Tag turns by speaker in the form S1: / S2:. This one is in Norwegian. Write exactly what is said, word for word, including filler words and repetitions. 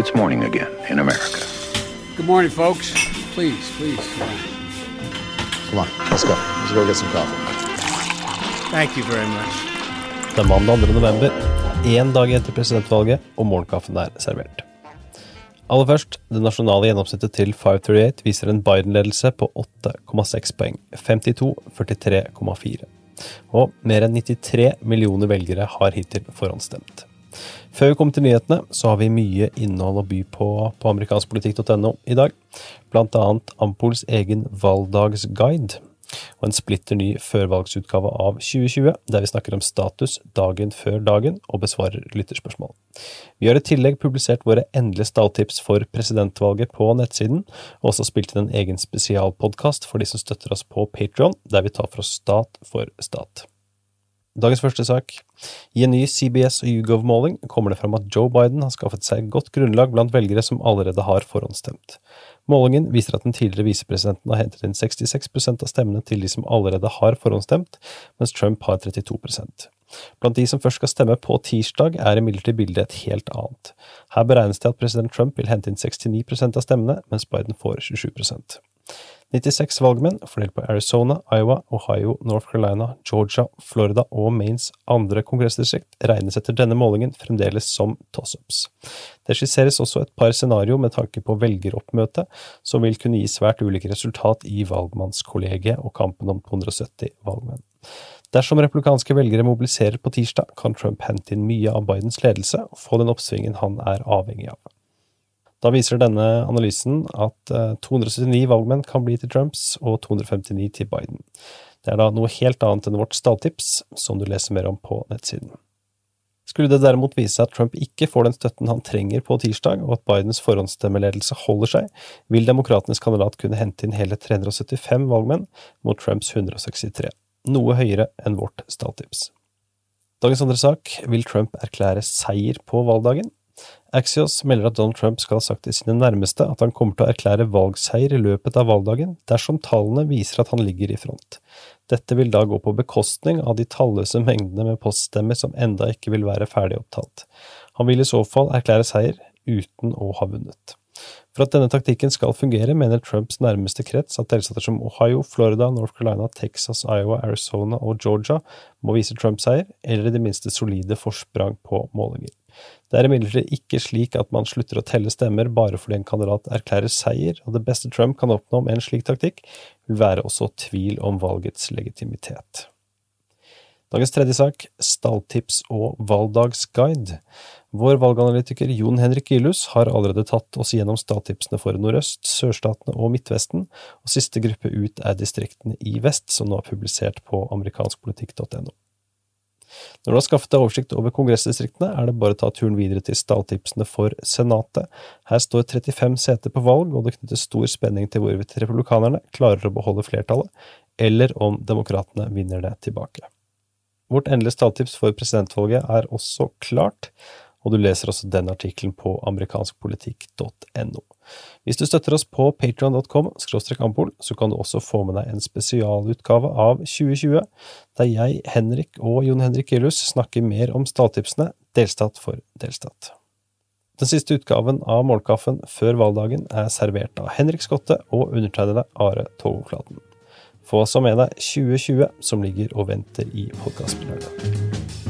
S1: it's morning again in America.
S2: Good morning, folks. Please, please.
S3: Come on, let's go. Let's go get some coffee.
S2: Thank you very much.
S4: Det er mandag andre november, en dag etter presidentvalget, og morgenkaffen er servert. Aller først, det nasjonale gjennomsnittet til fem trettiåtte viser en Biden-ledelse på åtte komma seks poeng, femtito førtitre komma fire. Og mer enn nittitre millioner velgere har hittil forhåndsstemt. Før vi kommer til nyhetene, så har vi mye innhold å by på på amerikanskpolitikk punktum no i dag. Blant annet Ampols egen valgdagsguide, og en splitter ny førvalgsutgave av tjue tjue, der vi snakker om status dagen før dagen og besvarer lytterspørsmål. Vi har i tillegg publisert våre endelige stalltips for presidentvalget på nettsiden, og også spilt inn en egen spesialpodcast for de som støtter oss på Patreon, der vi tar for oss stat for stat. Dagens første sak. I en ny C B S og YouGov-måling kommer det fram at Joe Biden har skaffet seg godt grunnlag blant velgere som allerede har forhåndsstemt. Målingen viser at den tidligere visepresidenten har hentet inn sekstiseks prosent av stemmene til de som allerede har forhåndsstemt, mens Trump har trettito prosent. Blant de som først skal stemme på tirsdag er imidlertid bildet et helt annet. Her beregnes det at president Trump vil hente inn sekstini prosent av stemmene, mens Biden får tjuesju prosent. nittiseks valgmenn, fordelt på Arizona, Iowa, Ohio, North Carolina, Georgia, Florida og Maines andre kongressdistrikt, regnes etter denne målingen fremdeles som toss-ups. Det skisseres også et par scenario med tanke på velgeroppmøte, som vil kunne gi svært ulike resultat i valgmannskollegiet og kampen om to hundre og sytti valgmenn. Dersom republikanske velgere mobiliserer på tirsdag, kan Trump hente inn mye av Bidens ledelse og få den oppsvingen han er avhengig av. Da viser denne analysen at to hundre og syttini valgmenn kan bli til Trumps og to hundre og femtini til Biden. Det er da noe helt annet enn vårt stalltips, som du leser mer om på nettsiden. Skulle det derimot vise seg at Trump ikke får den støtten han trenger på tirsdag, og at Bidens forhåndsstemmeledelse holder seg, vil demokratenes kandidat kunne hente inn hele tre hundre og syttifem valgmenn mot Trumps hundre og sekstitre, noe høyere enn vårt stalltips. Dagens andre sak, vil Trump erklære seier på valgdagen? Axios melder at Donald Trump skal ha sagt til sine nærmeste at han kommer til å erklære valgseier i løpet av valgdagen dersom tallene viser at han ligger i front. Dette vil da gå på bekostning av de talløse mengdene med poststemmer som enda ikke vil være ferdig opptalt. Han vil i så fall erklære seier uten å ha vunnet. For at denne taktikken skal fungere, mener Trumps nærmeste krets at delstater som Ohio, Florida, North Carolina, Texas, Iowa, Arizona og Georgia må vise Trumps seier, eller i det minste solide forsprang på målinger. Det er imidlertid ikke slik at man slutter å telle stemmer bare fordi en kandidat erklærer seier, og det beste Trump kan oppnå med en slik taktikk vil være også tvil om valgets legitimitet. Dagens tredje sak, stalltips og valgdagsguide. Vår valganalytiker Jon Henrik Gilhus har allerede tatt oss gjennom stalltipsene for Nordøst, Sørstatene og Midtvesten, og siste gruppe ut er distriktene i Vest, som nå er publisert på amerikanskpolitikk punktum no. Når du har skaffet deg oversikt over kongressdistriktene, er det bare å ta turen videre til stalltipsene for senatet. Her står trettifem seter på valg, og det knytter stor spenning til hvorvidt republikanerne klarer å beholde flertallet, eller om demokratene vinner det tilbake. Vårt endelige stalltips for presidentvalget er også klart, og du leser også den artikkelen på amerikanskpolitikk punktum no. Hvis du støtter oss på patreon punktum com skråstrek ampol, så kan du også få med deg en spesialutgave av tjue tjue, der jeg, Henrik og Jon Henrik Gilhus snakker mer om stalltipsene delstat for delstat. Den siste utgaven av Morgenkaffen før valgdagen er servert av Henrik Skotte og undertegnede Are Togflaten. Få så med deg tjue tjue som ligger og venter i podcastspilleren.